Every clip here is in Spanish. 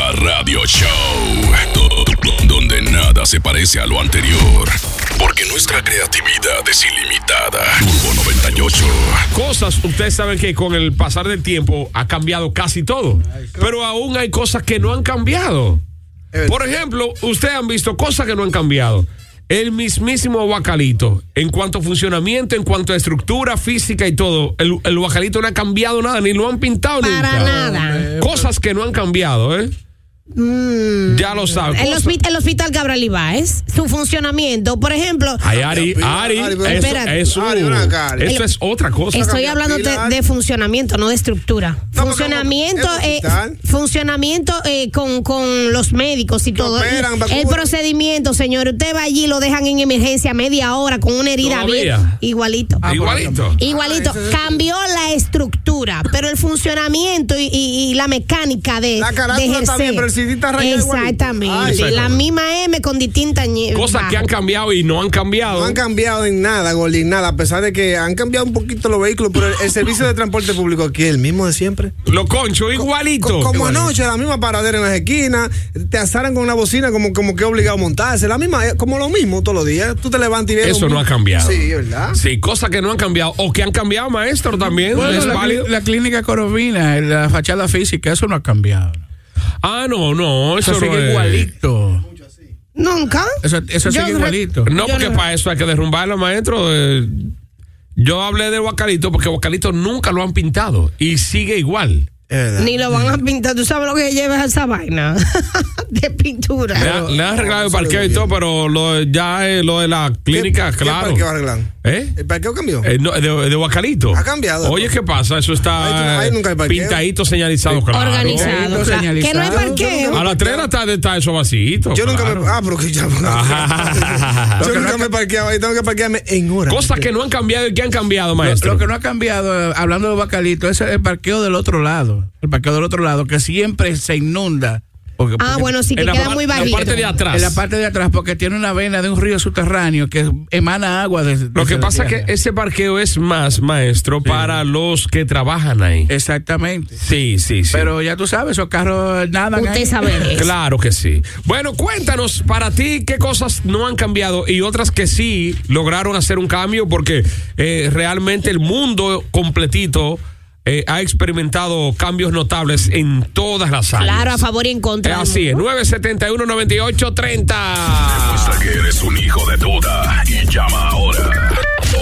La Radio Show, donde nada se parece a lo anterior, porque nuestra creatividad es ilimitada. Turbo 98. Cosas, ustedes saben que con el pasar del tiempo ha cambiado casi todo, pero aún hay cosas que no han cambiado. Por ejemplo, ustedes han visto cosas que no han cambiado. El mismísimo Guacalito, en cuanto a funcionamiento, en cuanto a estructura física y todo, el Guacalito no ha cambiado nada, ni lo han pintado para nunca. nada. Cosas que no han cambiado, ¿eh? Ya lo saben. El hospital Cabral Ibáez, su funcionamiento, por ejemplo. Ay, Ari, eso es otra cosa. Estoy hablando de funcionamiento, no de estructura. Funcionamiento con los médicos y todo. El procedimiento, señor, usted va allí, lo dejan en emergencia media hora con una herida abierta. Igualito. Cambió la estructura, pero el funcionamiento y la mecánica de ejercer. Exactamente. La misma M con distintas cosas que han cambiado y no han cambiado. No han cambiado en nada, Gordy, nada. A pesar de que han cambiado un poquito los vehículos, pero el servicio de transporte público aquí es el mismo de siempre. Los conchos, igualito. Como anoche, la misma paradera en las esquinas, te azaran con una bocina como que obligado a montarse. La misma, como lo mismo todos los días. Tú te levantas y ves. Eso no ha cambiado. Sí, ¿verdad? Sí, cosas que no han cambiado. O que han cambiado, maestro, también. Bueno, la clínica Corovina, la fachada física, eso no ha cambiado. No, eso sigue no igualito. ¿Nunca? Eso sigue igualito. No, porque para eso hay que derrumbarlo, maestro. Yo hablé de Guacalito porque Guacalito nunca lo han pintado y sigue igual. Ni lo van a pintar. ¿Tú sabes lo que lleva esa vaina de pintura? Le han arreglado el parqueo y todo, pero lo de la clínica, claro. ¿Qué parqueo arreglan? ¿El parqueo cambió? No, de Guacalito. Ha cambiado. Oye, ¿qué pasa? Eso está pintadito, seño claro. Organizado. Que no hay parqueo. A las 3 de la tarde está eso vacío. Yo nunca me... pero que ya... Yo nunca me he parqueado ahí, tengo que parquearme en horas. Cosas que no han cambiado y que han cambiado, maestro. Lo que no ha cambiado, hablando de Guacalito, es el parqueo del otro lado. El parqueo del otro lado, que siempre se inunda. Porque bueno, sí, que queda muy bajito. En la parte de atrás. En la parte de atrás, porque tiene una vena de un río subterráneo que emana agua. Lo que pasa es que ese parqueo es más, maestro, para los que trabajan ahí. Exactamente. Sí. Pero ya tú sabes, esos carros nadan. Usted sabe de eso. Claro que sí. Bueno, cuéntanos, para ti, qué cosas no han cambiado y otras que sí lograron hacer un cambio, porque realmente el mundo completito ha experimentado cambios notables en todas las áreas. Claro, a favor y en contra. Así es, 971-9830. Demuestra que eres un hijo de toda y llama ahora.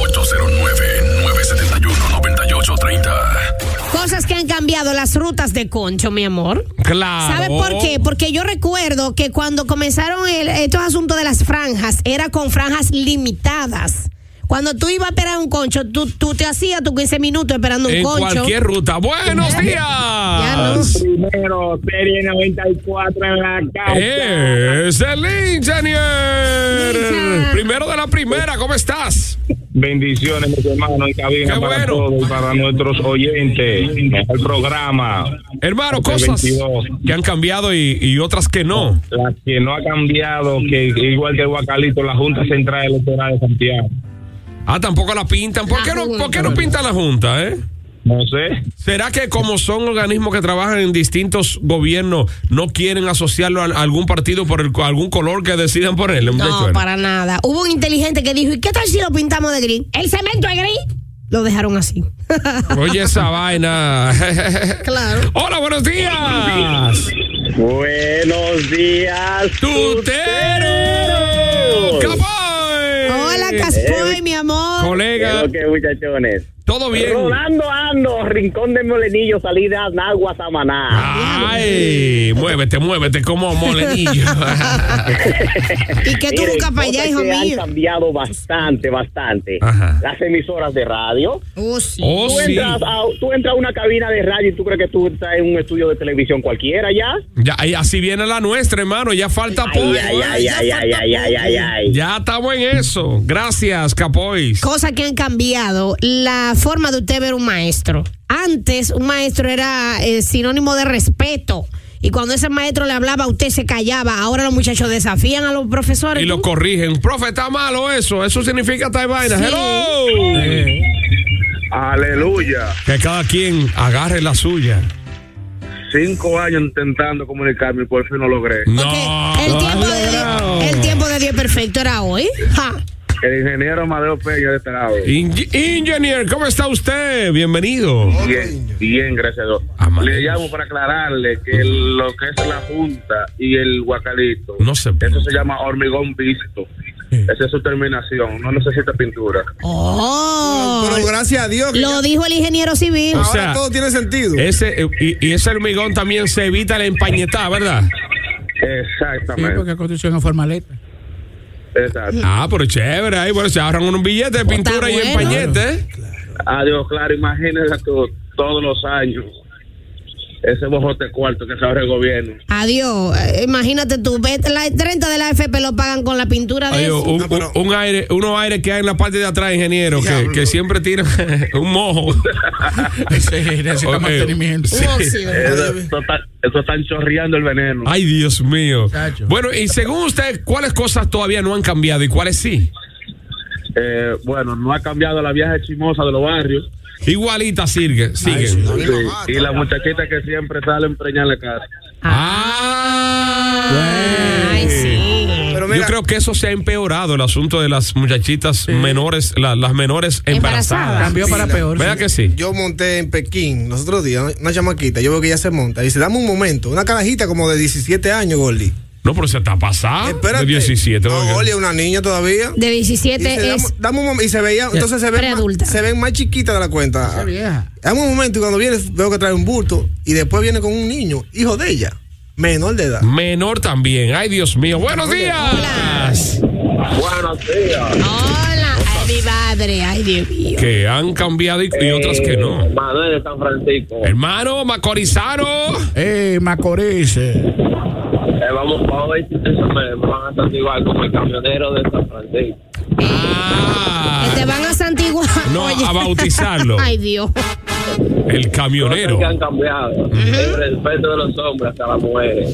809-971-9830. Cosas que han cambiado, las rutas de concho, mi amor. Claro. ¿Sabe por qué? Porque yo recuerdo que cuando comenzaron estos asuntos de las franjas, era con franjas limitadas. Cuando tú ibas a esperar un concho, tú te hacías tus 15 minutos esperando un concho. En cualquier ruta. ¡Buenos días! Ya no. Primero, serie 94 en la casa. ¡Es el ingeniero! Primero de la primera, ¿cómo estás? Bendiciones, mis hermanos, y cabina Qué para bueno. todos y para nuestros oyentes. El programa. Hermano, cosas 22. que han cambiado y otras que no. Las que no ha cambiado, que igual que el Guacalito, la Junta Central Electoral de Santiago. Tampoco la pintan. ¿Por qué no pintan la Junta, No sé. ¿Será que como son organismos que trabajan en distintos gobiernos, no quieren asociarlo a algún partido por algún color que decidan ponerle? No, para nada. Hubo un inteligente que dijo, ¿y qué tal si lo pintamos de gris? ¿El cemento es gris? Lo dejaron así. Oye, esa vaina. Claro. Hola, buenos días. Buenos días, ¡Tutero! ¡Capoy! Hola, Caspoy, mi amor. Colega. ¿Qué muchachones? ¿Todo bien? Rolando ando, Rincón de Molenillo, salida Nagua, Samaná. Ay, muévete como Molenillo. ¿Y qué tú buscas para allá, hijo mío? Han cambiado bastante. Ajá. Las emisoras de radio. Sí. Tú entras a una cabina de radio y tú crees que tú estás en un estudio de televisión cualquiera ya. Y así viene la nuestra, hermano. Ya falta poco. Ya estamos en eso. Gracias, Capois. Cosas que han cambiado. La forma de usted ver un maestro. Antes, un maestro era sinónimo de respeto. Y cuando ese maestro le hablaba, usted se callaba. Ahora los muchachos desafían a los profesores. Y lo corrigen. Profe, está malo eso. Eso significa tal vaina. Sí. ¡Hello! Aleluya. Que cada quien agarre la suya. 5 años intentando comunicarme y por fin lo logré. No. Okay. El tiempo de Dios perfecto era hoy. Ja. El ingeniero Amadeo Peña de este lado. Ingeniero, ¿cómo está usted? Bienvenido. Bien, gracias a Dios. Le llamo para aclararle que lo que es la Junta y el Guacalito, no sé, eso se llama hormigón visto. Esa es su terminación, no necesita pintura. Pero gracias a Dios. Lo dijo el ingeniero civil. O sea, ahora todo tiene sentido. Y ese hormigón también se evita la empañetada, ¿verdad? Exactamente. Sí, porque la construcción es formaleta. Exacto. Pero chévere, ahí bueno, se ahorran unos billetes de pintura y empañete. Adiós, claro, imagínese todos los años ese bojote cuarto que se ahorra el gobierno. Adiós, imagínate tú, la 30 de la AFP lo pagan con la pintura de eso. Unos aires que hay en la parte de atrás, ingeniero, que siempre tiran un mojo. Necesita mantenimiento. Eso están chorreando el veneno. Ay, Dios mío. Bueno, y según usted, ¿cuáles cosas todavía no han cambiado y cuáles sí? Bueno, no ha cambiado la vieja chimosa de los barrios. Igualita siguen. Sí. Y la muchachita que siempre salen preñada en la casa. Ay, sí. Pero mira, yo creo que eso se ha empeorado, el asunto de las muchachitas menores, las menores embarazadas. Cambió para peor. ¿Verdad que sí? Yo monté en Pekín los otros días una chamaquita, yo veo que ella se monta y dice, dame un momento, una carajita como de 17 años, Gordy. No, pero se está pasando. Espérate. De 17. No, Gordy es una niña todavía. De 17 dice, dame un momento. Y se veía, entonces se ven más chiquitas de la cuenta. Dame un momento y cuando viene veo que trae un bulto y después viene con un niño, hijo de ella, menor de edad. Menor también. Ay, Dios mío. Buenos días. Hola. Buenos días. Hola. Ay, mi madre. Ay, Dios mío. Que han cambiado y otras que no. Manuel de San Francisco. Hermano Macorizano. Macorís. Vamos para hoy, me van a santiguar como el camionero de San Francisco. Que te van a santiguar. No, oye, a bautizarlo. Ay, Dios. El camionero. Cosas que han cambiado. El respeto de los hombres hacia las mujeres.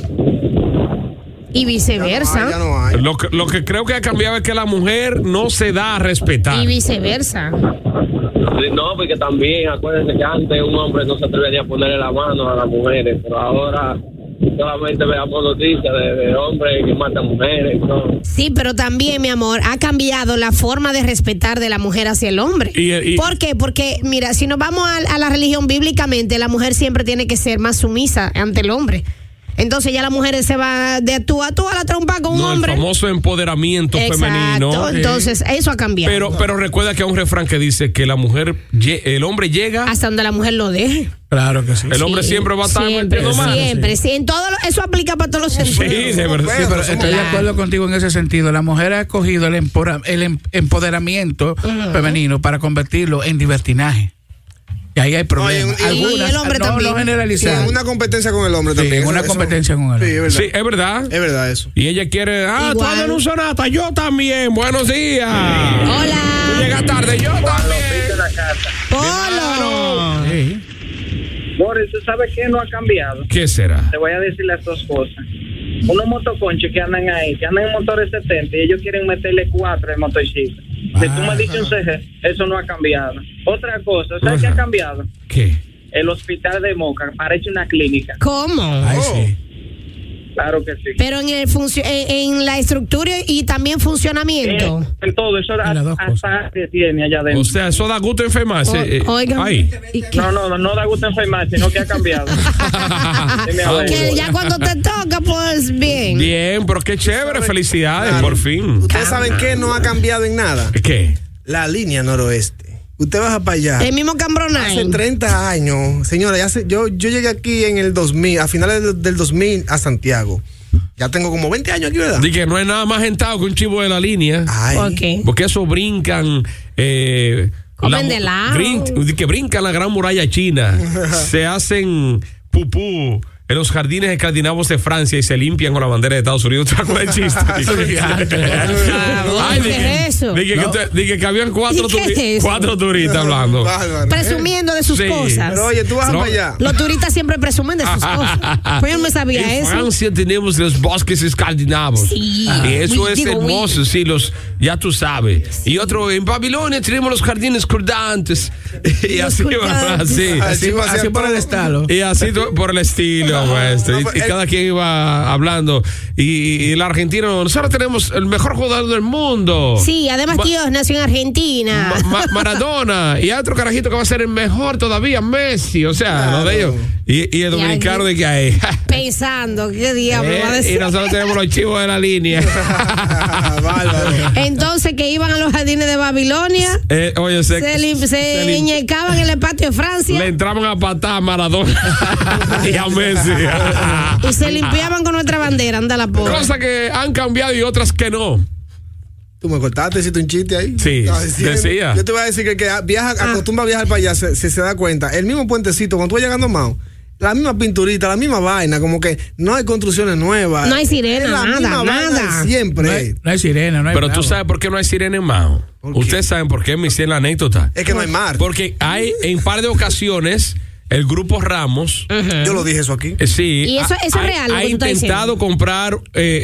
Y viceversa. Ya no hay. Lo que creo que ha cambiado es que la mujer no se da a respetar. Y viceversa. No, porque también, acuérdense que antes un hombre no se atrevía a ponerle la mano a las mujeres, pero ahora solamente veamos noticias de hombres que matan mujeres. ¿No? Sí, pero también, mi amor, ha cambiado la forma de respetar de la mujer hacia el hombre. ¿Por qué? Porque, mira, si nos vamos a la religión bíblicamente, la mujer siempre tiene que ser más sumisa ante el hombre. Entonces ya la mujer se va de tú a la trompa con un hombre. El famoso empoderamiento femenino. Entonces eso ha cambiado. Pero recuerda que hay un refrán que dice que el hombre llega hasta donde la mujer lo deje. Claro que sí. El hombre siempre va a estar metiendo más. Siempre, sí. En todo eso aplica para todos los sentidos. Sí, de verdad. Sí, pero estoy de acuerdo contigo en ese sentido. La mujer ha escogido el empoderamiento femenino para convertirlo en libertinaje. Y ahí hay problemas. Y el hombre también. No generalizar. Sí, una competencia con el hombre también. Una competencia con el hombre. Sí, es verdad. Es verdad eso. Y ella quiere, tú andas en un Sonata, yo también. Buenos días. Hola. Tú llegas tarde, yo también. Polo. Sí. Boris, ¿tú sabes qué no ha cambiado? ¿Qué será? Te voy a decir las dos cosas. Unos motoconchos que andan ahí, que andan en motores 70 y ellos quieren meterle 4 en motorcito. Si tú me dices un CG, eso no ha cambiado. Otra cosa, ¿sabes qué ha cambiado? ¿Qué? El hospital de Moca parece una clínica. ¿Cómo? Ay, sí. Claro que sí. Pero en la estructura y también funcionamiento. En todo, eso hasta que tiene allá adentro. O sea, eso da gusto enfermarse. Oiga. No da gusto enfermarse, sino que ha cambiado. Que ya cuando te toca, pues bien. Bien, pero qué chévere, felicidades, por fin. ¿Ustedes saben qué no ha cambiado en nada? ¿Qué? La línea noroeste. Usted baja para allá. El mismo Cambronay. Hace 30 años, señora, yo llegué aquí en el 2000, a finales del 2000 a Santiago. Ya tengo como 20 años aquí, ¿verdad? Dije que no hay nada más gentado que un chivo de la línea. Ay. Okay. Porque eso brincan. Comen de lado. Que brincan la gran muralla china. Se hacen pupú en los jardines escandinavos de Francia y se limpian con la bandera de Estados Unidos. ¿Te acuerdas del chiste? ¿Qué es eso? Dije que habían cuatro turistas hablando. Presumiendo de sus cosas. Pero oye, tú vas para allá. Los turistas siempre presumen de sus cosas. Pues yo no me sabía eso. En Francia tenemos los bosques escandinavos. Sí. Y eso es hermoso, sí, ya tú sabes. Y otro, en Babilonia tenemos los jardines cordantes. Y así va, así por el estilo. Y así por el estilo, maestro. Y cada quien iba hablando. Y el argentino, nosotros tenemos el mejor jugador del mundo. Sí, además tío nació en Argentina. Maradona. Y hay otro carajito que va a ser el mejor todavía, Messi. O sea, lo de ellos. Y el dominicano de que hay. Pensando, ¿qué diablo va a decir? Y nosotros tenemos los chivos de la línea. Entonces, que iban a los jardines de Babilonia. Oye, se iñecaban en el patio de Francia. Le entraban a patar a Maradona y a Messi. Y se limpiaban con nuestra bandera, anda la pobre. Cosas que han cambiado y otras que no. Tú me cortaste, hiciste un chiste ahí. Sí, decía. Yo te voy a decir que el que acostumbra a viajar para allá se da cuenta. El mismo puentecito, cuando tú vas llegando a Mao, la misma pinturita, la misma vaina, como que no hay construcciones nuevas. No hay sirena, nada. Siempre. No hay sirena, no hay Pero bravo. tú sabes por qué no hay sirena en Mao. Ustedes saben por qué me hicieron la anécdota. Es que no hay mar. Porque hay en par de ocasiones el grupo Ramos. Yo lo dije eso aquí. Sí. Y eso es real. Ha intentado comprar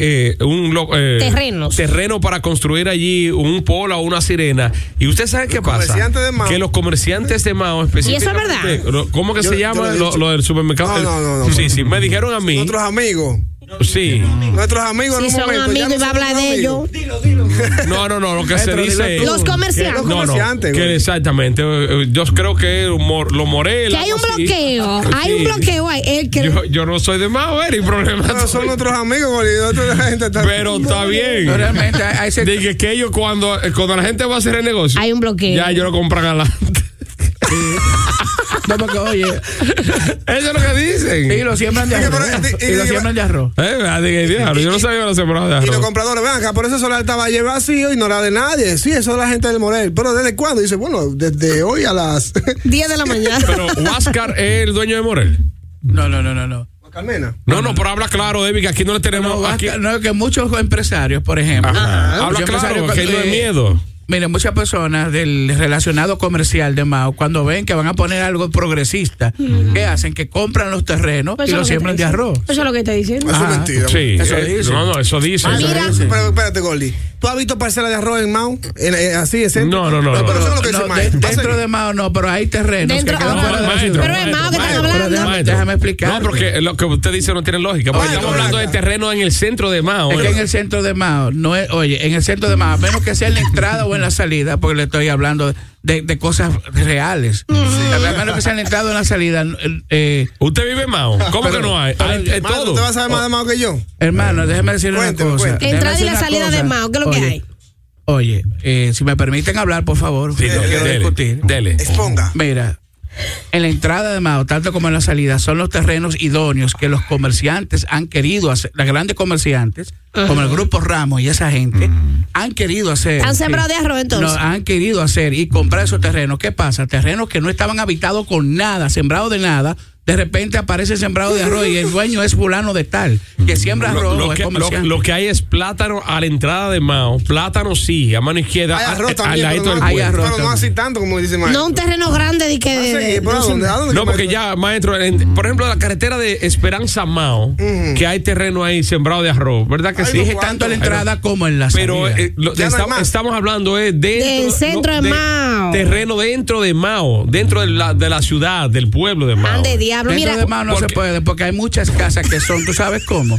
terreno para construir allí un polo o una sirena. Y usted sabe qué pasa. Que los comerciantes de Mao específicamente. ¿Y eso es verdad? ¿Cómo que se llama lo del supermercado? No. Sí, me dijeron a mí. Nuestros amigos. Sí. Nuestros amigos en un son momento. amigos y va a hablar de ellos. No, lo que se dice. Los comerciantes. No, que exactamente. Yo creo que lo Morel. Que hay un bloqueo. Hay un bloqueo ahí. Yo no soy de Mao, Eric, problema. No, son nuestros amigos, pero está bien. No, realmente dije que ellos cuando la gente va a hacer el negocio. Hay un bloqueo. Ya ellos lo compran adelante. No, porque, oye, eso es lo que dicen. Y lo siembran de arroz. Y lo siembran de arroz. Yo no sabía que lo sembraban de arroz. Y los compradores, ven acá, por eso solar estaba vacío y no era de nadie. Sí, eso es la gente del Morel. Pero ¿desde cuándo? Dice, bueno, desde hoy a las 10 de la mañana. Pero Huáscar es el dueño de Morel. No. Carmena. No, pero habla claro, David, que aquí no le tenemos. No, que muchos empresarios, por ejemplo. Habla claro, que no hay miedo. Miren, muchas personas del relacionado comercial de Mao, cuando ven que van a poner algo progresista, ¿qué hacen? Que compran los terrenos y los siembran de arroz. Eso es lo que está diciendo. Eso es mentira. Sí, eso dice. No, eso dice. Pero espérate, Gordy. ¿Tú has visto parcelas de arroz en Mao? Así es. No. Pero eso es lo que dice Maestro. Dentro de Mao no, pero hay terrenos que quedan fuera de la ciudad. Pero es Mao que están hablando. Déjame explicar. No, porque lo que usted dice no tiene lógica. Porque estamos hablando de terreno en el centro de Mao. Es que en el centro de Mao, en el centro de Mao, a menos que sea en la entrada o en la salida, porque le estoy hablando de cosas reales. A menos que sea en la entrada o en la salida. ¿Usted vive en Mao? ¿Cómo que no hay? Hay todo. ¿Usted va a saber más de Mao que yo? Hermano, déjeme decirle una cosa. Entrada y la salida de Mao, ¿qué es lo que hay? Oye, si me permiten hablar, por favor, sí, no quiero discutir. Dele. Exponga. Mira, en la entrada de Mao, tanto como en la salida, son los terrenos idóneos que los comerciantes han querido hacer, las grandes comerciantes, como el Grupo Ramos y esa gente, han querido hacer. ¿Han sembrado de arroz entonces? No, han querido hacer y comprar esos terrenos. ¿Qué pasa? Terrenos que no estaban habitados con nada, sembrados de nada. De repente aparece sembrado de arroz y el dueño es fulano de tal, que siembra arroz. Lo que hay es plátano a la entrada de Mao. Plátano sí, a mano izquierda. Hay arroz también, hay arroz, pero no así tanto como dice Maestro. No un terreno grande de que... No, porque ya, Maestro, por ejemplo, la carretera de Esperanza Mao, que hay terreno ahí sembrado de arroz, ¿verdad que sí? Dije tanto en la entrada como en la salida. Pero estamos hablando del centro de Mao. Terreno dentro de Mao, dentro de la ciudad, del pueblo de Mao. Dentro de Mao no se puede, porque hay muchas casas que son, ¿tú sabes cómo?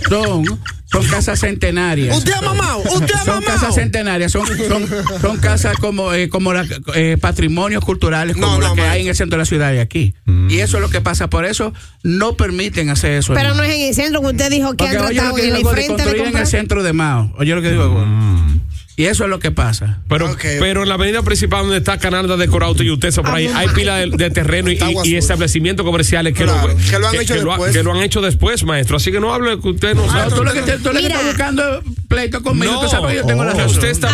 Son casas centenarias. ¿Usted ama Mao? Son casas centenarias, son casas como patrimonios culturales como las que hay en el centro de la ciudad de aquí. Y eso es lo que pasa, por eso no permiten hacer eso. Pero no es en el centro que usted dijo que han tratado en el frente de construir en el centro de Mao. Oye lo que digo. Y eso es lo que pasa. Pero en la avenida principal donde está Canal de Corauto y usted, por ahí hay pila de terreno y establecimientos comerciales que lo han hecho después, maestro. Así que no hable que usted no sabe. Tú lo que estás buscando pleito conmigo. No, tú sabes que yo tengo la razón. Usted está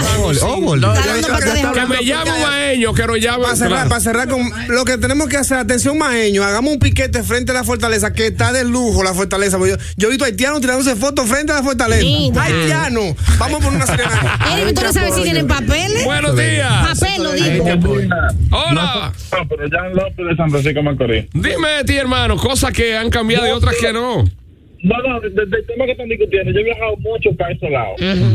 que me llame un maeño, que lo llame. Para cerrar con lo que tenemos que hacer, atención maeño, hagamos un piquete frente a la fortaleza, que está de lujo la fortaleza. Yo he visto haitianos tirándose fotos frente a la fortaleza. Haitianos. Vamos a poner una serenata. ¿Tú no sabes si tienen papeles? Buenos días. Papel, lo digo. Hola. No, pero Jan López de San Francisco Macorís. Dime de ti, hermano, cosas que han cambiado y otras que no. No, desde el tema que están discutiendo, yo he viajado mucho para esos lados.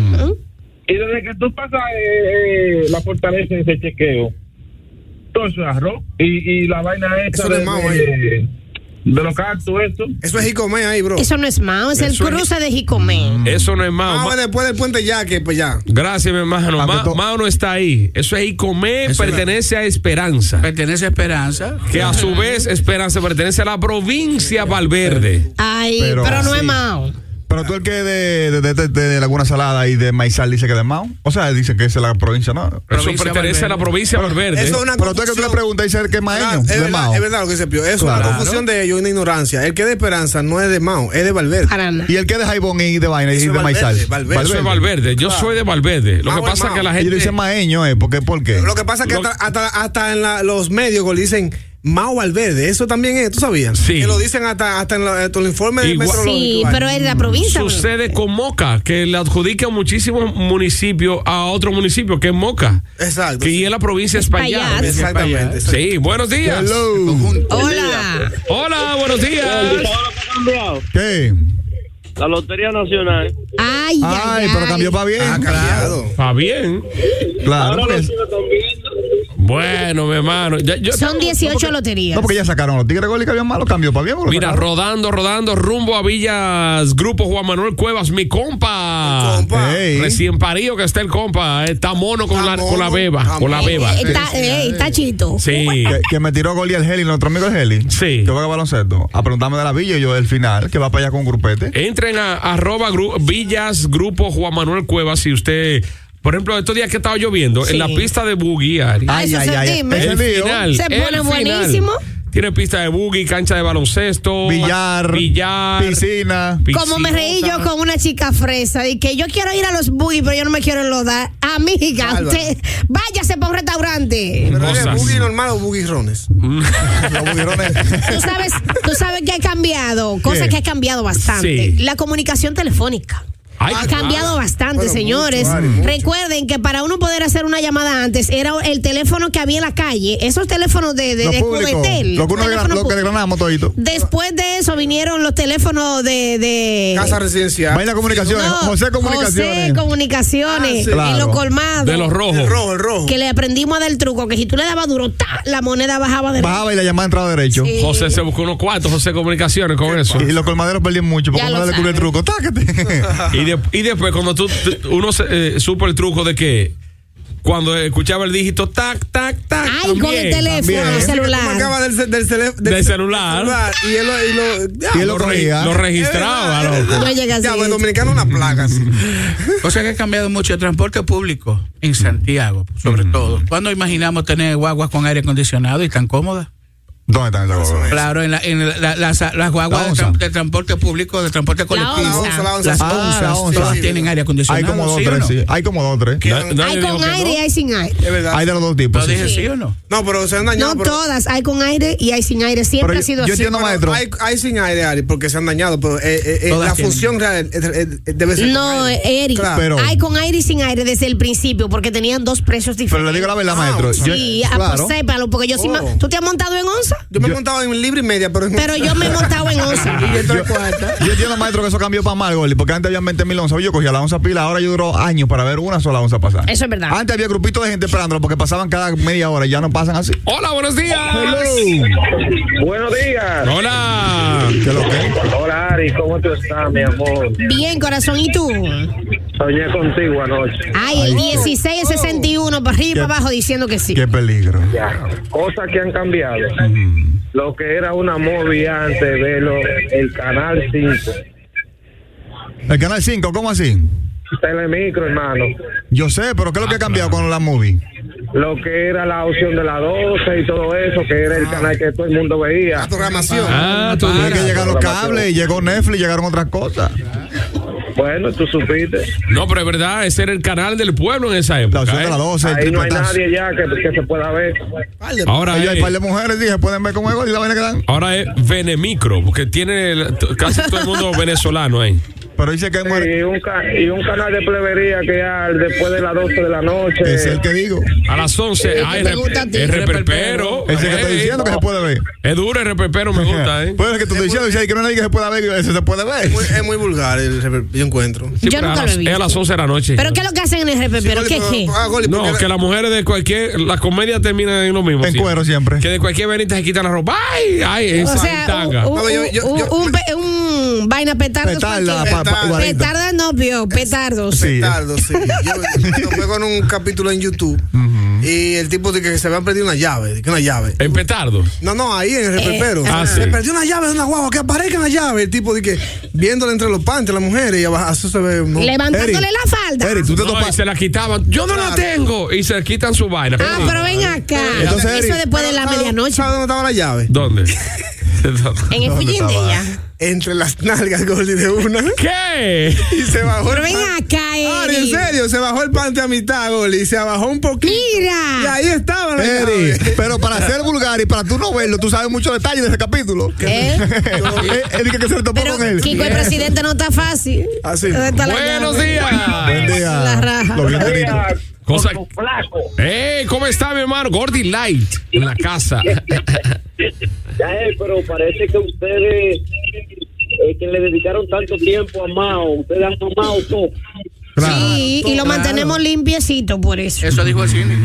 Y desde que tú pasas la fortaleza de ese chequeo, todo eso es arroz. Y la vaina esta de los cactus, eso es Jicomé ahí, bro. Eso no es Mao, es el cruce de Jicomé. Eso no es Mao. Después del puente Yaque, pues ya. Gracias, mi hermano. Mao no está ahí. Eso es Jicomé, pertenece a Esperanza. Pertenece a Esperanza. Que a su vez Esperanza pertenece a la provincia Valverde. Ay, pero no es Mao. Pero tú el que de Laguna Salada y de Maizal dice que de Mao. O sea, dice que es la provincia, ¿no? Eso pertenece a la provincia de Valverde. Pero tú es que tú le preguntas y dice que es maeño, de Mao. Es verdad lo que dice Pío. Es una confusión de ellos y una ignorancia. El que es de Esperanza no es de Mao, es de Valverde. Y el que es de Jaibón y de Vaina y de Maizal. Yo soy Valverde. Yo soy de Valverde. Lo que pasa es que la gente... Ellos dicen maeño, ¿por qué? Lo que pasa es que hasta en los medios le dicen... Mao Valverde, eso también es, ¿tú sabías? Sí. Que lo dicen hasta en el informe del meteorológico. Sí, pero es la provincia. Sucede con Moca, que le adjudica muchísimos municipios a otro municipio, que es Moca. Exacto. Que es la provincia de Espaillat. Exactamente. Sí, buenos días. Hola. Hola, buenos días. ¿Qué? La Lotería Nacional. Ay, pero cambió para bien. Para bien. Claro. Bueno, mi hermano. Son 18 loterías. No, porque ya sacaron los Tigres Gol y que habían malo, cambió para bien. Mira, rodando, rumbo a Villas, Grupo Juan Manuel Cuevas, mi compa. Recién parido que está el compa. Está mono con la beba. Con la beba. Está chito. Sí. Que me tiró Gol y el Heli, nuestro amigo el Heli. Sí. Que juega baloncesto. A preguntarme de la Villa y yo del final, que va para allá con un grupete. Entren a @Villas, Grupo Juan Manuel Cuevas, si usted... Por ejemplo, estos días que estaba lloviendo, en la pista de buggy, Ari. Se pone buenísimo. Tiene pista de buggy, cancha de baloncesto, billar, piscina. Como me reí yo con una chica fresa y que yo quiero ir a los buggy, pero yo no me quiero enlodar. Amiga, usted váyase para un restaurante. ¿Pero es buggy normal o buggy rones? Tú sabes que ha cambiado, cosa que ha cambiado bastante. La comunicación telefónica. Ha cambiado bastante, señores. Mucho. Recuerden que para uno poder hacer una llamada antes era el teléfono que había en la calle, esos teléfonos de Cubetel. Lo que desgranamos todito. Después de eso vinieron los teléfonos de Casa Residencial. Vaina Comunicaciones, José Comunicaciones. En los colmados. De los rojos. El rojo. Que le aprendimos a dar el truco, que si tú le dabas duro, la moneda bajaba derecho. Bajaba y la llamada entraba derecho. Sí. José se buscó unos cuartos, José Comunicaciones con eso. Y los colmaderos perdían mucho porque uno le descubrió el truco. ¡Tácate! Y después cuando uno supo el truco de que cuando escuchaba el dígito tac, tac, tac. Ay, también, con el teléfono, el celular. Del celular. Y él lo registraba, loco. No llega así. Ya, el dominicano una plaga. O sea que ha cambiado mucho el transporte público en Santiago, sobre todo. ¿Cuándo imaginamos tener guaguas con aire acondicionado y tan cómodas? ¿Dónde están esas guaguas? Claro, las guaguas de transporte público, de transporte colectivo. Las onzas. Todas tienen aire acondicionado. Hay como dos, tres, sí. Hay como dos, tres. Hay con aire y hay sin aire. Es verdad. Hay de los dos tipos. ¿Lo dije sí o no? No, pero se han dañado. No todas. Hay con aire y hay sin aire. Siempre ha sido así. Yo entiendo, maestro. Hay sin aire, Ari, porque se han dañado. Pero la función real debe ser. No, Eric. Pero hay con aire y sin aire desde el principio, porque tenían dos precios diferentes. Pero le digo la verdad, maestro. Sí, pues sépalo, porque yo sí. ¿Tú te has montado en onza? Yo me he montado en libre y media, pero yo me he montado en onza. Yo entiendo, maestro, que eso cambió para mal, Goli, porque antes había 20,000 onzas. Yo cogía la onza pila, ahora yo duró años para ver una sola onza pasar. Eso es verdad. Antes había grupitos de gente esperándolo porque pasaban cada media hora y ya no pasan así. Hola, buenos días. Hello. Buenos días. Hola. ¿Qué es lo que? Hola, Ari, ¿cómo tú estás, mi amor? Bien, corazón, ¿y tú? Soñé contigo anoche. Ay, el 1661 para arriba y para abajo diciendo que sí. Qué peligro. Ya. Cosas que han cambiado. Lo que era una movie antes, verlo, el Canal 5. ¿El Canal 5? ¿Cómo así? Telemicro, hermano. Yo sé, pero ¿qué es lo que ha cambiado con la movie? Lo que era la opción de la 12 y todo eso, que era el canal que todo el mundo veía. La programación. Que llegaron los cables y llegó Netflix y llegaron otras cosas. Bueno, tú supiste. No, pero es verdad, ese era el canal del pueblo en esa época. La opción de las 12, ahí no hay nadie ya que se pueda ver. Ahora hay un par de mujeres, dije, pueden ver cómo es y la vaina que dan. Ahora es Venemicro, porque tiene casi todo el mundo venezolano ahí. Pero dice que y un canal de plebería que ya después de las 12 de la noche. Es el que digo. A las 11. Es reperpero. Ese que estoy diciendo que se puede ver. Es duro el reperpero, me gusta, ¿eh? Pues es que tú estoy diciendo, si hay que no hay nadie que se pueda ver, ese se puede ver. Es muy vulgar yo encuentro. Sí, yo nunca lo he visto. Es a las 11 de la noche. ¿Pero qué es lo que hacen en el reperpero? ¿Qué? No, que las mujeres de cualquier... La comedia termina en lo mismo. En cuero siempre. Que de cualquier venita se quitan la ropa. ¡Ay! O sea, un vaina petardos. Petardas no, vio, petardos. Sí. Petardos, sí. Yo fue con un capítulo en YouTube y el tipo de que se habían perdido una llave. ¿En petardos? No, ahí en el reperpero. Se perdió una llave de una guagua, que aparezca una llave. El tipo de que viéndole entre los panties a las mujeres y abajo, eso se ve. ¿No? Levantándole la falda. ¿tú te y se la quitaban. Yo no la tengo. Y se quitan su vaina. Pero ven acá. Entonces, eso después de la medianoche. ¿Sabes dónde estaba la llave? ¿Dónde? En el pillín de ella. Entre las nalgas, Gordy, de una. ¿Qué? Y se bajó. Pero ven acá, Ari, en serio, se bajó el panty a mitad, Gordy, y se bajó un poquito. ¡Mira! Y ahí estaba la llave. Pero para ser vulgar y para tú no verlo, tú sabes muchos detalles de ese capítulo. Él que se le topó con él. Kiko, el presidente no está fácil. Así. Buenos días. Buen día. La raja. Cosa... ¿Cómo está, mi hermano? Gordy Light en la casa. Pero parece que ustedes que le dedicaron tanto tiempo a Mao, ustedes han tomado todo. Sí, y lo mantenemos limpiecito por eso. Eso dijo el síndico.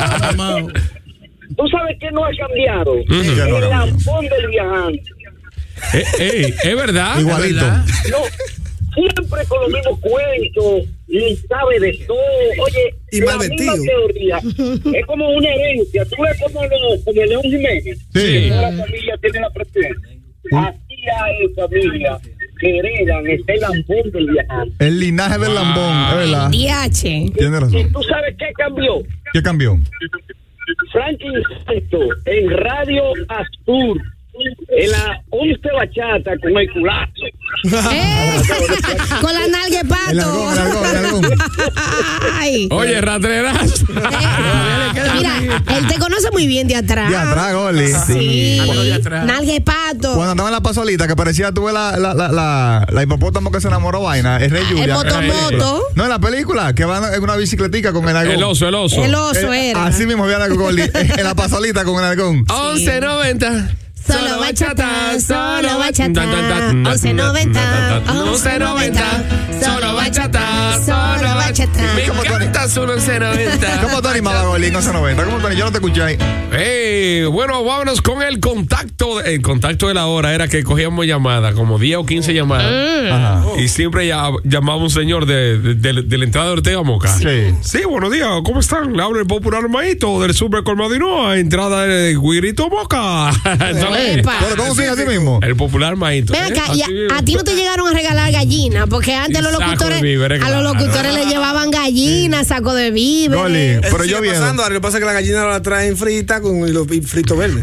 ¿Tú sabes qué no ha cambiado? El lambón del viajante. ¿Es verdad? Igualito. No, siempre con los mismos cuentos, y sabe de todo. Oye, y la misma teoría es como una herencia. Tú ves como León Jiménez. Sí. Toda la familia tiene la presidencia. Así hay familia que heredan este lambón del viajante. El linaje del lambón, es verdad. DH. Tienes razón. ¿Y tú sabes qué cambió? ¿Qué cambió? Franklin Santo en Radio Astur, en la 11 bachata con el culazo. Con la nalga de pato. El algón. Ay. Oye, ratreras. Mira, él te conoce muy bien de atrás. De atrás, Goli. Sí. Nalga de pato. Cuando andaba en la pasolita, que parecía tuve la hipopótamo que se enamoró vaina. Es Rey Julia. El motomoto. No, en la película, que van en una bicicletica con el algón. El oso. El oso era. Así mismo había Goli. En la pasolita con el algón. 11.90. Solo bachata, solo bachata. 11.90, 11.90. Solo bachata, solo bachata. Me encanta su 11.90. ¿Cómo te animaba, Goli, en 11.90? ¿Cómo te? Yo no te escuché ahí. Bueno, vámonos con el contacto. El contacto de la hora era que cogíamos llamadas, como 10 o 15 llamadas. Ajá. Y siempre llamaba un señor de la entrada de Ortega Moca. Sí, buenos días, ¿cómo están? Le hablo el popular Maito del Super Colmadinoa, entrada de Guirito Moca. ¿Pero cómo sigue así mismo? El popular Maito. Ven acá, y a ti no te llegaron a regalar gallinas, porque antes los locutores, a los locutores les llevaban gallinas, saco de víveres. Goli, pero yo vi. Lo que pasa es que la gallina la traen frita con frito verde.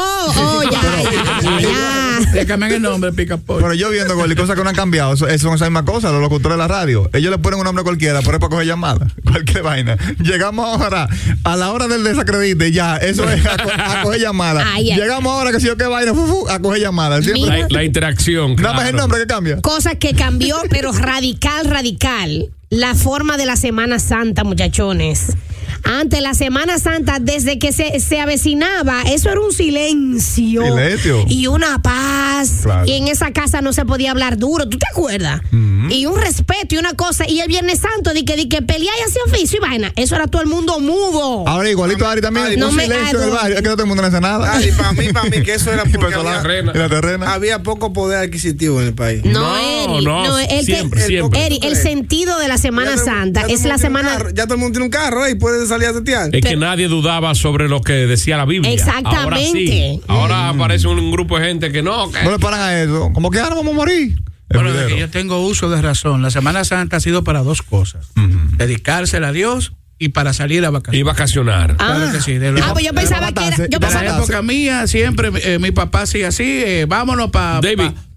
Ya. Le cambian el nombre, pica pollo. Pero yo viendo, Goli, cosas que no han cambiado. Eso son esas mismas cosas, los locutores de la radio. Ellos le ponen un nombre cualquiera, pero es para coger llamadas. Cualquier vaina. Llegamos ahora a la hora del desacredite, ya. Eso es a coger llamadas. Llegamos ahora que si yo qué vaina, a coger llamadas. La interacción. Nada más el nombre que cambia. Cosas que cambió, pero radical. La forma de la Semana Santa, muchachones. Antes la Semana Santa, desde que se avecinaba, eso era un silencio. Y una paz. Claro. Y en esa casa no se podía hablar duro. ¿Tú te acuerdas? Y un respeto y una cosa. Y el Viernes Santo, de que pelear y hacer oficio y vaina. Eso era todo el mundo mudo. Ahora igualito Ari también. No un silencio en el barrio. Es que no todo el mundo no hace nada. Ari, para mí que eso era porque la terrena. Había poco poder adquisitivo en el país. No, el sentido de la Semana Santa es la semana. Ya todo el mundo tiene un carro y puede salir a setear. Es que nadie dudaba sobre lo que decía la Biblia. Exactamente. Ahora aparece un grupo de gente que no le paran a eso. Como que ahora vamos a morir. Bueno, de que yo tengo uso de razón. La Semana Santa ha sido para dos cosas: dedicársela a Dios y para salir a vacacionar. Y vacacionar. Claro que sí. Pues yo pensaba que era. En la época mía, siempre mi papá hacía así: vámonos para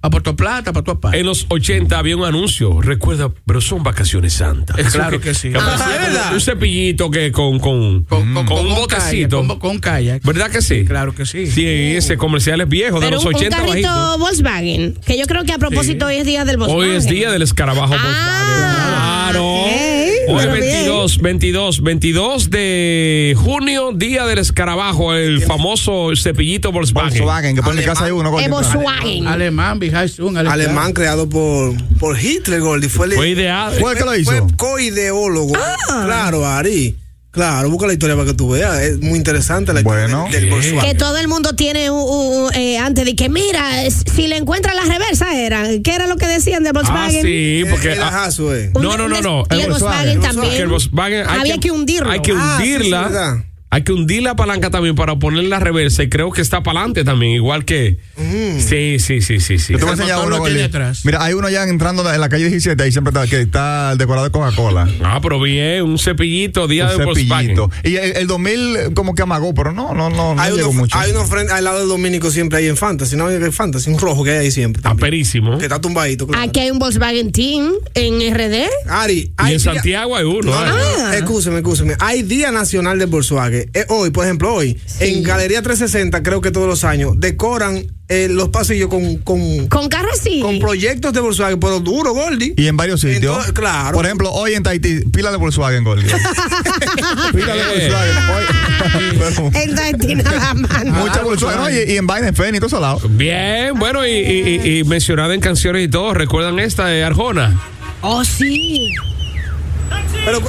Aportó plata para tu papá. En los 80 había un anuncio, recuerda, pero son vacaciones santas. Claro que sí. Un cepillito que con un botecito. Con kayak. ¿Verdad que sí? Claro que sí. Sí, ese comercial es viejo, de los 80 un carrito bajito. Volkswagen, que yo creo que a propósito hoy es día del Volkswagen. Hoy es día del escarabajo Volkswagen. Claro. Hoy es 22 de junio, día del escarabajo, el famoso cepillito Volkswagen. Que por mi casa hay uno. Volkswagen. Alemán, Alemán creado por Hitler, Gordy. Fue ideal. ¿Fue el que lo hizo? Fue co-ideólogo. Claro, Ari. Claro, busca la historia para que tú veas. Es muy interesante la historia del Volkswagen. Que todo el mundo tiene antes de que, mira, si le encuentran la reversa, ¿qué era lo que decían del Volkswagen? Sí, porque. No. Y el Volkswagen también. El Volkswagen había que hundirlo. Hay que hundirla. Hay que hundir la palanca también para poner la reversa y creo que está para adelante también, igual que... Sí. Yo te voy a enseñar uno, mira, hay uno ya entrando en la calle 17, ahí siempre está, que está el decorado de Coca-Cola. Pero bien, un cepillito, día de Volkswagen. Y el 2000 como que amagó, pero no llegó mucho. Hay uno frente al lado del Dominico siempre ahí en Fantasy, ¿no? En Fantasy, un rojo que hay ahí siempre. Aperísimo. Que está tumbadito. Claro. Aquí hay un Volkswagen Team en RD. Ari, y en Santiago hay uno. Escúcheme. Hay Día Nacional del Volkswagen. Hoy, por ejemplo, en Galería 360, creo que todos los años, decoran los pasillos con carros así. Con proyectos de Volkswagen, pero duro, Gordy. Y en varios sitios. Claro. Por ejemplo, hoy en Tahití, pila de Volkswagen, Gordy. Pila de Volkswagen. En Tahití nada más. Mucha Volkswagen. Oye, y en Vaina, en Feni, todos lados. Bien, bueno, y mencionada en canciones y todo, ¿recuerdan esta de Arjona? Oh, sí. Pero...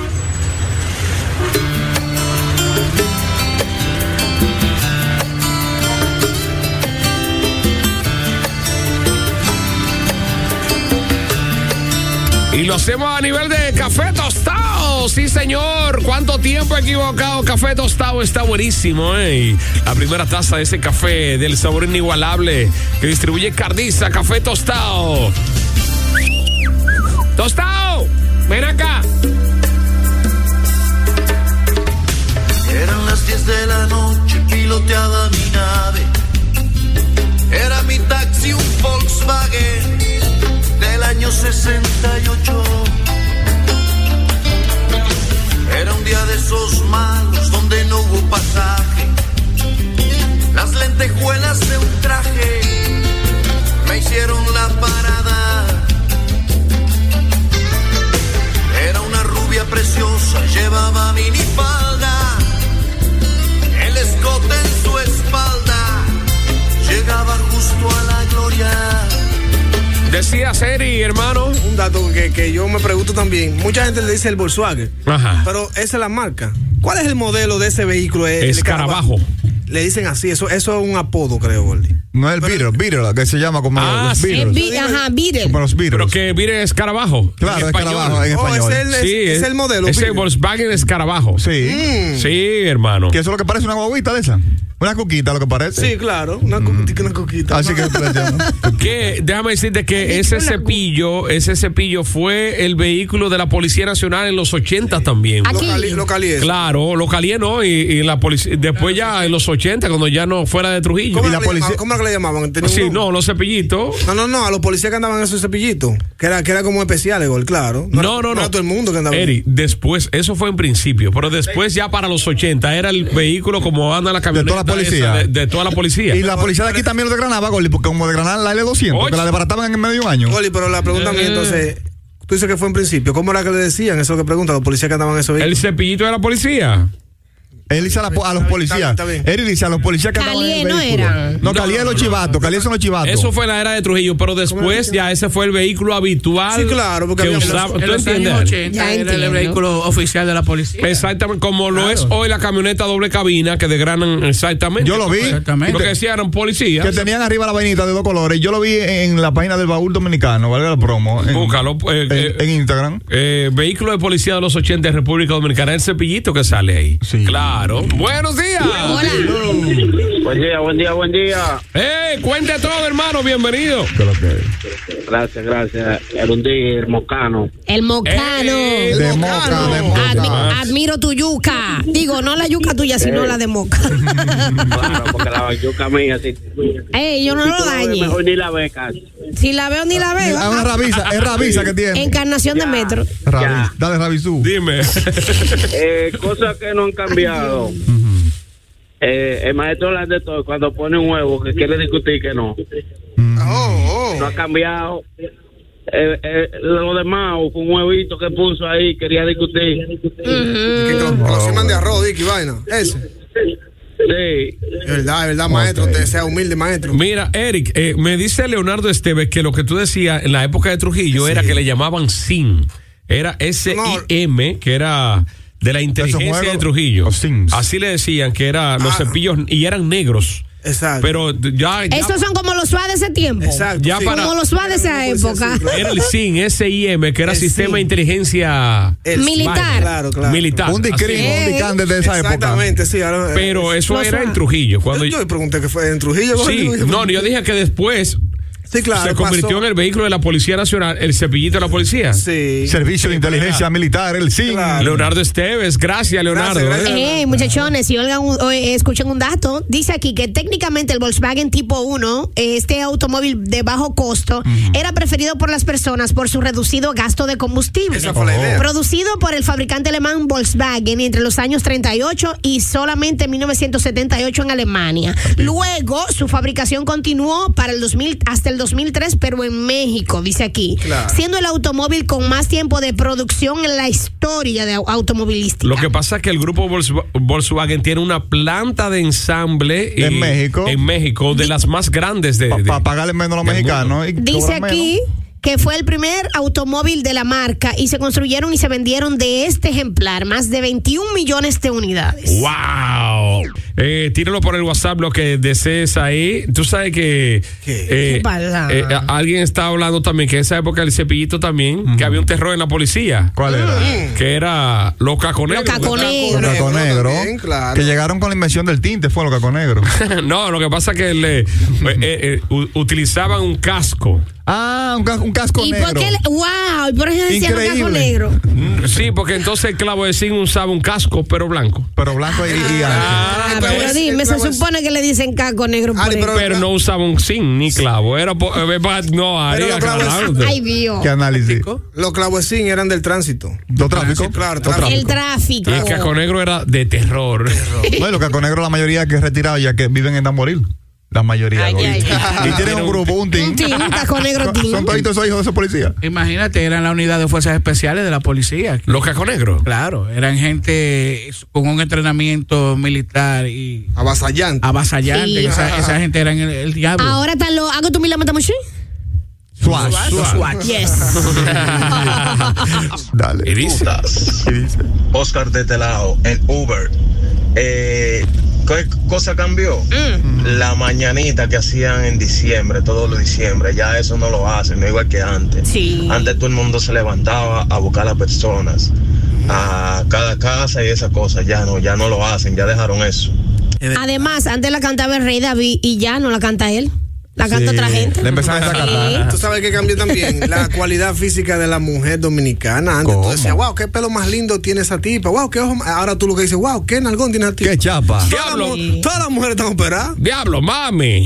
Y lo hacemos a nivel de café tostado. Sí, señor. ¿Cuánto tiempo he equivocado? Café tostado está buenísimo, ¿eh? La primera taza de ese café del sabor inigualable que distribuye Cardiza, café tostado. ¡Tostado! ¡Ven acá! Eran las 10 de la noche, piloteaba mi nave. Era mi taxi, un Volkswagen del año 68. Era un día de esos malos donde no hubo pasaje. Las lentejuelas de un traje me hicieron la parada. Era una rubia preciosa, llevaba minifalda, el escote en su espalda llegaba justo a la gloria. Decía Seri, hermano. Un dato que yo me pregunto también. Mucha gente le dice el Volkswagen. Ajá. Pero esa es la marca. ¿Cuál es el modelo de ese vehículo? Escarabajo. Le dicen así. Eso es un apodo, creo, Gordy. No es el Beetle, que se llama como los Beatles. Beetle. Como los Beatles. Pero que Beetle es escarabajo. Claro, escarabajo en español. Es el modelo. Es el Volkswagen escarabajo. Sí. Sí, hermano. Que eso es lo que parece una guaguita de esa. Una coquita, lo que parece. Sí, claro. Una coquita. Así que déjame decirte que ese cepillo fue el vehículo de la Policía Nacional en los 80 también. Lo calié. Claro, lo calié, ¿no? Y la policía, después ya en los 80, cuando ya no fuera de Trujillo. ¿Cómo le llamaban? Sí, no, los cepillitos. No, a los policías que andaban en esos cepillitos. Que era como especiales, claro. No. Era todo el mundo que andaba. Eri, después, eso fue en principio, pero después ya para los 80 era el vehículo como anda la camioneta. De toda la policía. Y la policía de aquí también lo desgranaba, Goli, porque como desgranaban la L200, que la desbarataban en medio año. Goli, pero la pregunta mía, entonces, tú dices que fue en principio. ¿Cómo era que le decían? Eso es lo que preguntan los policías que andaban en esos vehículos. El cepillito de la policía. Él dice a los policías. Él dice a los policías que andaban en el vehículo. No, Cali es los chivatos. Cali son los chivatos. Eso fue en la era de Trujillo, pero después ya ese fue el vehículo habitual. Sí, claro, porque que usaba. En los años 80 era el vehículo oficial de la policía. Exactamente, como lo es hoy la camioneta doble cabina que desgranan exactamente. Yo lo vi. Lo que decían eran policías. Que tenían arriba la vainita de 2 colores. Yo lo vi en la página del Baúl Dominicano, valga la promo. Búscalo. En Instagram. Vehículo de policía de los 80 de República Dominicana. El cepillito que sale ahí. Sí. Claro. Buenos días. Hola. Buen día. Cuente todo, hermano, bienvenido. Gracias. El mocano. El mocano. De Moca. Admiro tu yuca. Digo, no la yuca tuya, sino la de Moca. Claro, porque la yuca mía, sí. Yo no lo dañe. Mejor ni la ve casi. Si la veo, ni la veo. Es Ravisa que tiene. Encarnación de metro. Dale, Ravisú. Dime. Cosas que no han cambiado. El maestro habla de todo. Cuando pone un huevo, que quiere discutir que no. No ha cambiado. Lo demás, fue un huevito que puso ahí, quería discutir. Que lo sirvan de arroz, Dicky, vaina. Ese. Sí. Es verdad, maestro. Usted sea humilde, maestro. Mira, Eric, me dice Leonardo Esteves que lo que tú decías en la época de Trujillo era que le llamaban SIM. Era SIM, que era de la inteligencia de Trujillo. Así le decían que eran los cepillos y eran negros. Exacto. Pero ya estos son como los SWAT de ese tiempo. Exacto. Ya como los SWAT de esa época. Era el SIM, que era Sistema de Inteligencia Militar. Claro. Un DICAN desde esa época. Exactamente, sí. Pero eso era en Trujillo. Cuando yo pregunté que fue en Trujillo. Sí, yo dije que después Sí, claro, se convirtió en el vehículo de la Policía Nacional, el cepillito de la policía. Sí. Servicio de Inteligencia Militar, el SIN. Claro. Leonardo Esteves, gracias, Leonardo. Gracias. Muchachones, si escuchen un dato, dice aquí que técnicamente el Volkswagen Tipo 1, este automóvil de bajo costo, era preferido por las personas por su reducido gasto de combustible. Esa fue la idea. Producido por el fabricante alemán Volkswagen entre los años 38 y solamente 1978 en Alemania. Luego, su fabricación continuó para el 2000 hasta el 2003, pero en México, dice aquí, siendo el automóvil con más tiempo de producción en la historia de automovilística. Lo que pasa es que el grupo Volkswagen tiene una planta de ensamble en México de las más grandes para pagarle menos a los mexicanos. Dice aquí que fue el primer automóvil de la marca y se construyeron y se vendieron de este ejemplar más de 21 millones de unidades. ¡Wow! Tíralo por el WhatsApp lo que desees ahí. Tú sabes que alguien está hablando también que en esa época el cepillito también, que había un terror en la policía. ¿Cuál era? Que era los caconegros. Los caconegros. Claro. Que llegaron con la invención del tinte, fue los caconegros. No, lo que pasa es que utilizaban un casco. Un casco negro. ¿Por qué por eso decían casco negro? Sí, porque entonces el clavo de zinc usaba un casco, pero blanco. Pero ancho. Pero dime, se supone que le dicen casco negro por pero no usaba un zinc ni clavo. Era Ay, Dios. ¿Qué análisis? Los clavos de zinc eran del tránsito. ¿Lo tráfico? Claro, el tráfico. Y el casco negro era de terror. Bueno, los casco negros la mayoría que retirados ya que viven en Tamboril. La mayoría. Y tienen un grupo, un team. Casco negro team. Son todos esos hijos de esa policía. Imagínate, eran la unidad de fuerzas especiales de la policía. ¿Los casco negros? Claro, eran gente con un entrenamiento militar y avasallante. Sí. Esa gente era el diablo. Ahora están los ¿hago tu milagro mucho? SWAT. Yes. Dale. ¿Y dice? Oscar de Telao en Uber. ¿Qué cosa cambió? La mañanita que hacían en diciembre, todos los diciembre, ya eso no lo hacen, no igual que antes. Sí. Antes todo el mundo se levantaba a buscar a las personas, a cada casa y esas cosas, ya no lo hacen, ya dejaron eso. Además, antes la cantaba el Rey David y ya no la canta él. La canta otra gente. Le empezaron a cantar. Tú sabes que cambió también la cualidad física de la mujer dominicana. Antes tú decías, wow, qué pelo más lindo tiene esa tipa. Wow, qué ojo. Ahora tú lo que dices, wow, qué nalgón tiene esa tipa. Qué chapa. Todas las mujeres están operadas. Diablo, mami.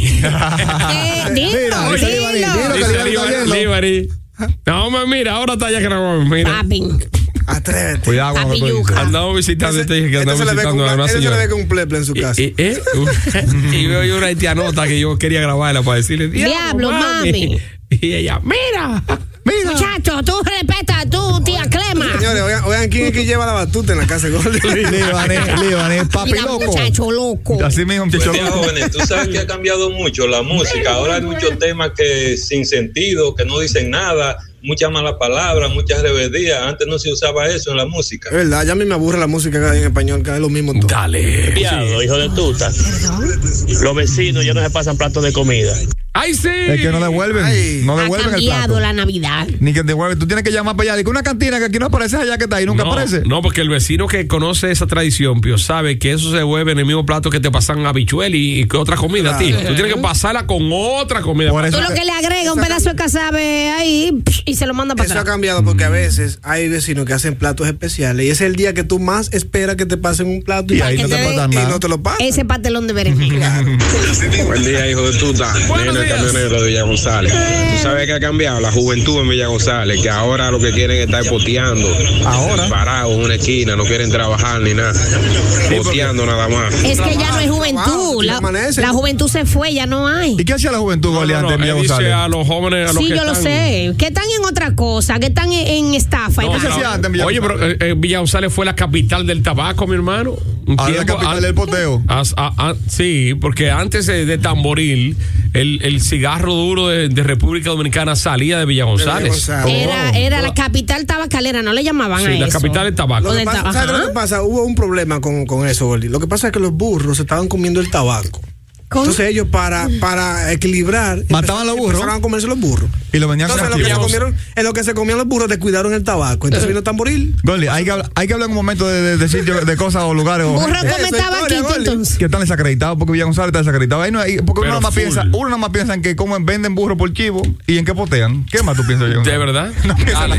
No, mira, ahora está ya que no mira. Atrévete. Cuidado con lo que andamos visitando a una señora. Se le ve con un pleple en su casa. Y veo yo una haitianota que yo quería grabarla para decirle, diablo, mami. Y ella, mira. Muchacho, tú respeta tú, tía Clema. Señores, oigan quién es que lleva la batuta en la casa de Gordy. Líbane, papi loco. Muchacho loco. Así mismo, muchacho loco. Jóvenes, tú sabes que ha cambiado mucho la música. Ahora hay muchos temas que sin sentido, que no dicen nada. muchas malas palabras, muchas rebeldías. Antes no se usaba eso en la música. Es verdad, ya a mí me aburre la música en español, que es lo mismo todo. Dale. Piado, hijo de tuta. Los vecinos ya no se pasan platos de comida. ¡Ay, sí! Es que no devuelven. No devuelven el plato. Ha cambiado la Navidad. Ni que devuelven. Tú tienes que llamar para allá. Digo, una cantina que aquí no aparece allá que está ahí. Nunca aparece. No, porque el vecino que conoce esa tradición, Pio, sabe que eso se devuelve en el mismo plato que te pasan habichuel y otra comida a ti. Tú tienes que pasarla con otra comida. Tú lo que le agrega un pedazo de casabe ahí y se lo manda para atrás. Eso ha cambiado porque a veces hay vecinos que hacen platos especiales y es el día que tú más esperas que te pasen un plato y ahí no te pasan nada. Y no te lo pasan. Ese pastelón de berenjena. Buen día, hijo de tuta. Buenos días. Camionero de Villa González. Tú sabes que ha cambiado la juventud en Villa González, que ahora lo que quieren es estar poteando, parados en una esquina, no quieren trabajar ni nada, poteando nada más. Es que ya no hay juventud, la juventud se fue, ya no hay. ¿Y qué hacía la juventud antes en Villa dice González? a los jóvenes, a los sí, que yo lo sé, que están en otra cosa, que están en estafa. Oye, pero Villa González fue la capital del tabaco, mi hermano. La capital del poteo. Sí, porque antes de Tamboril, el cigarro duro de República Dominicana salía de Villa González. Era la capital tabacalera, no le llamaban a eso. La capital del tabaco. ¿Sabes lo que pasa? Hubo un problema con eso, Gordy. Lo que pasa es que los burros estaban comiendo el tabaco. Entonces ellos para equilibrar mataban los burros, empezaron a comerse los burros y lo vendían. Entonces en lo que se comían los burros descuidaron el tabaco. Entonces vino Tamboril. Gordy, hay que hablar en un momento de sitios, de cosas o lugares. Burro come tabaquito entonces. Que están desacreditados porque Villa González está desacreditado. Ahí no hay, porque uno nada más piensa en que comen, venden burros por chivo y en qué potean. ¿Qué más tú piensas? ¿De verdad? No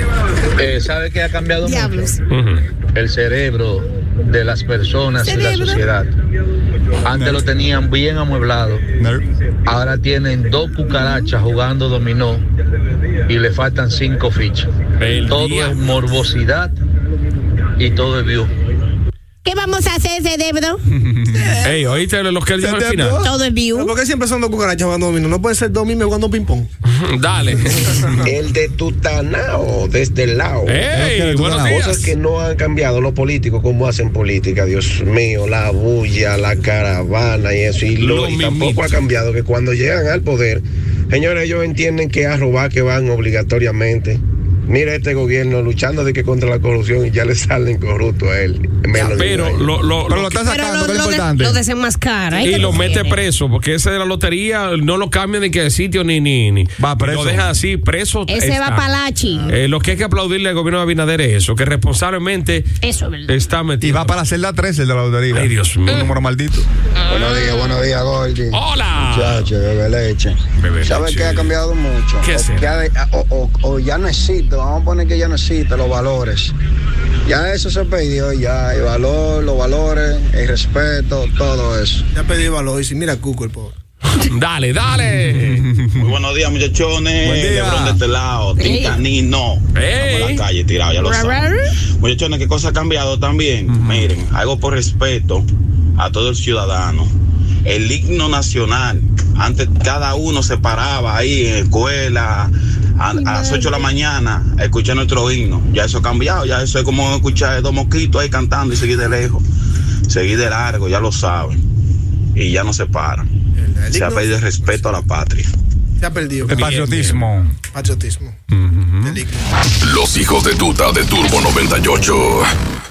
¿Sabe qué ha cambiado mucho? El cerebro de las personas y la sociedad. Antes lo tenían bien amueblado. Ahora tienen 2 cucarachas jugando dominó y le faltan 5 fichas. Todo es morbosidad y todo es view. ¿Qué vamos a hacer, cerebro? Ey, ¿oíste lo que él dijo al final? Todo es view. ¿Por qué siempre son 2 cucarachas jugando dominó? No puede ser 2 mismos jugando ping-pong. Dale. El de Tutanao, desde el lado. Ey, buenos días. Cosas que no han cambiado los políticos, cómo hacen política, Dios mío, la bulla, la caravana y eso. Y tampoco ha cambiado que cuando llegan al poder, señores, ellos entienden que a robar que van obligatoriamente. Mira este gobierno luchando de que contra la corrupción y ya le salen corruptos a él. Pero lo está sacando, que es importante. Lo desenmascara. Y lo mete preso, porque ese de la lotería no lo cambian de qué sitio ni. Va preso. Lo deja así, preso. Ese va palachi. Lo que hay que aplaudirle al gobierno de Abinader es eso, que responsablemente está metido. Y va para hacer la 13 el de la lotería. Ay, Dios mío. Un número maldito. Buenos días, Gordy. Hola. Muchachos, bebe leche. ¿Sabes qué ha cambiado mucho? ¿Qué o ya no existe, vamos a poner que ya no existe los valores. Ya eso se perdió, ya el valor, los valores, el respeto, todo eso. Ya pedí valor y si mira Cuco el pobre. Dale. Muy buenos días, muchachones. Buen día. De este lado, Tintanino. Estamos en la calle tirado, ya lo saben. Muchachones, ¿qué cosa ha cambiado también? Miren, algo por respeto a todo el ciudadano. El himno nacional, antes cada uno se paraba ahí en escuela a las 8 de la mañana a escuchar nuestro himno. Ya eso ha cambiado, ya eso es como escuchar 2 mosquitos ahí cantando y seguir de lejos, seguir de largo, ya lo saben. Y ya no se paran. Se ha perdido el respeto a la patria. Se ha perdido. El patriotismo. Patriotismo. Los hijos de tuta de Turbo 98.